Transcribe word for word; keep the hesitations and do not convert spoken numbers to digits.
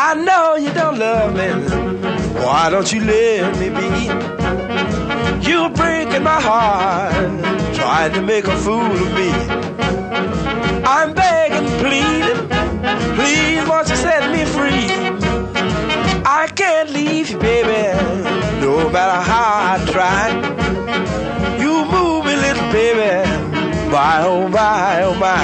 I know you don't love me. Why don't you let me be? You're breaking my heart, trying to make a fool of me. I'm begging, pleading, please won't you set me free? I can't leave you, baby, no matter how I try. You move me, little baby, my oh my, oh my.